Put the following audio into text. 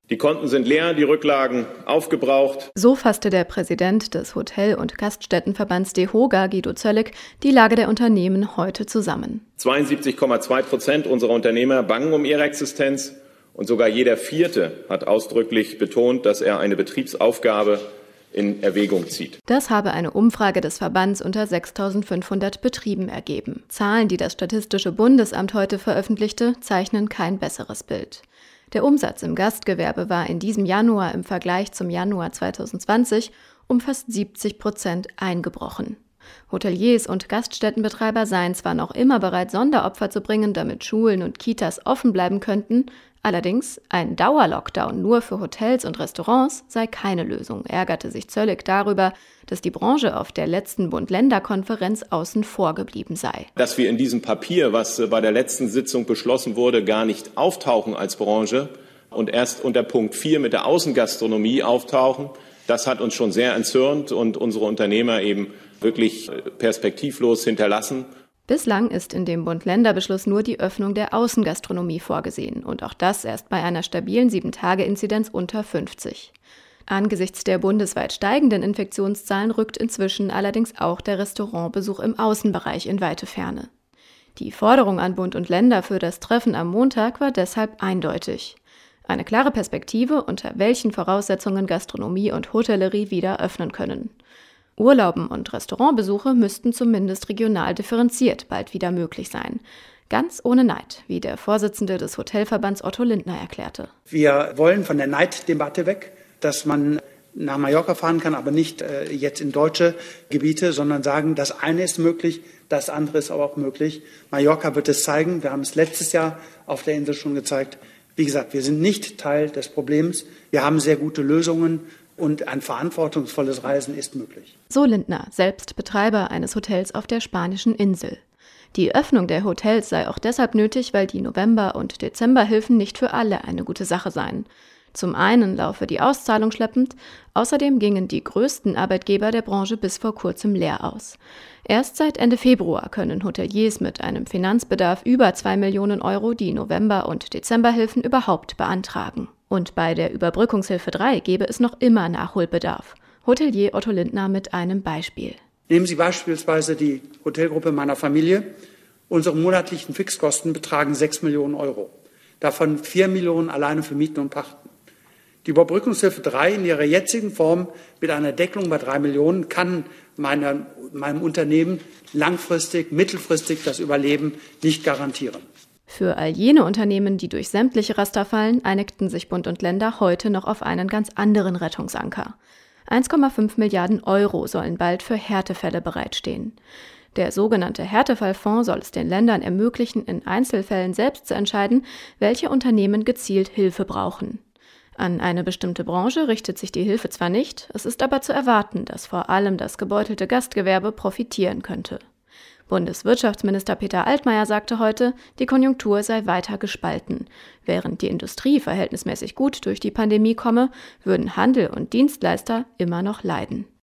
Die Konten sind leer, die Rücklagen aufgebraucht. So fasste der Präsident des Hotel- und Gaststättenverbands DEHOGA, Guido Zöllig, die Lage der Unternehmen heute zusammen. 72,2% unserer Unternehmer bangen um ihre Existenz und sogar jeder Vierte hat ausdrücklich betont, dass er eine Betriebsaufgabe in Erwägung zieht. Das habe eine Umfrage des Verbands unter 6.500 Betrieben ergeben. Zahlen, die das Statistische Bundesamt heute veröffentlichte, zeichnen kein besseres Bild. Der Umsatz im Gastgewerbe war in diesem Januar im Vergleich zum Januar 2020 um fast 70% eingebrochen. Hoteliers und Gaststättenbetreiber seien zwar noch immer bereit, Sonderopfer zu bringen, damit Schulen und Kitas offen bleiben könnten, allerdings ein Dauerlockdown nur für Hotels und Restaurants sei keine Lösung, ärgerte sich Zöllig darüber, dass die Branche auf der letzten Bund-Länder-Konferenz außen vor geblieben sei. Dass wir in diesem Papier, was bei der letzten Sitzung beschlossen wurde, gar nicht auftauchen als Branche und erst unter Punkt 4 mit der Außengastronomie auftauchen, das hat uns schon sehr entzürnt und unsere Unternehmer eben wirklich perspektivlos hinterlassen. Bislang ist in dem Bund-Länder-Beschluss nur die Öffnung der Außengastronomie vorgesehen und auch das erst bei einer stabilen 7-Tage-Inzidenz unter 50. Angesichts der bundesweit steigenden Infektionszahlen rückt inzwischen allerdings auch der Restaurantbesuch im Außenbereich in weite Ferne. Die Forderung an Bund und Länder für das Treffen am Montag war deshalb eindeutig. Eine klare Perspektive, unter welchen Voraussetzungen Gastronomie und Hotellerie wieder öffnen können. Urlauben und Restaurantbesuche müssten zumindest regional differenziert bald wieder möglich sein. Ganz ohne Neid, wie der Vorsitzende des Hotelverbands Otto Lindner erklärte. Wir wollen von der Neiddebatte weg, dass man nach Mallorca fahren kann, aber nicht jetzt in deutsche Gebiete, sondern sagen, das eine ist möglich, das andere ist aber auch möglich. Mallorca wird es zeigen. Wir haben es letztes Jahr auf der Insel schon gezeigt. Wie gesagt, wir sind nicht Teil des Problems. Wir haben sehr gute Lösungen. Und ein verantwortungsvolles Reisen ist möglich. So Lindner, selbst Betreiber eines Hotels auf der spanischen Insel. Die Öffnung der Hotels sei auch deshalb nötig, weil die November- und Dezemberhilfen nicht für alle eine gute Sache seien. Zum einen laufe die Auszahlung schleppend, außerdem gingen die größten Arbeitgeber der Branche bis vor kurzem leer aus. Erst seit Ende Februar können Hoteliers mit einem Finanzbedarf über 2 Millionen Euro die November- und Dezemberhilfen überhaupt beantragen. Und bei der Überbrückungshilfe 3 gebe es noch immer Nachholbedarf. Hotelier Otto Lindner mit einem Beispiel. Nehmen Sie beispielsweise die Hotelgruppe meiner Familie. Unsere monatlichen Fixkosten betragen 6 Millionen Euro. Davon 4 Millionen alleine für Mieten und Pachten. Die Überbrückungshilfe 3 in ihrer jetzigen Form mit einer Deckelung bei 3 Millionen kann meinem Unternehmen langfristig, mittelfristig das Überleben nicht garantieren. Für all jene Unternehmen, die durch sämtliche Raster fallen, einigten sich Bund und Länder heute noch auf einen ganz anderen Rettungsanker. 1,5 Milliarden Euro sollen bald für Härtefälle bereitstehen. Der sogenannte Härtefallfonds soll es den Ländern ermöglichen, in Einzelfällen selbst zu entscheiden, welche Unternehmen gezielt Hilfe brauchen. An eine bestimmte Branche richtet sich die Hilfe zwar nicht, es ist aber zu erwarten, dass vor allem das gebeutelte Gastgewerbe profitieren könnte. Bundeswirtschaftsminister Peter Altmaier sagte heute, die Konjunktur sei weiter gespalten. Während die Industrie verhältnismäßig gut durch die Pandemie komme, würden Handel und Dienstleister immer noch leiden.